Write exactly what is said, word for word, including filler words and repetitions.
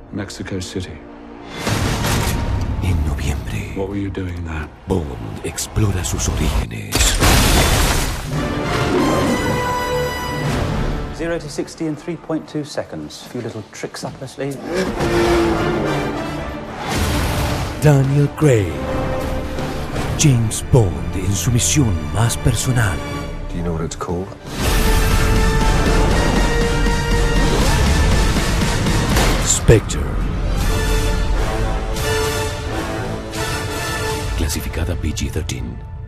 Mexico City. En noviembre, What were you doing there? Bond explora sus orígenes. Zero to sixty in three point two seconds. A few little tricks up her sleeve. Daniel Craig, James Bond en su misión más personal. Do you know what it's called? Spectre. Clasificada P G trece.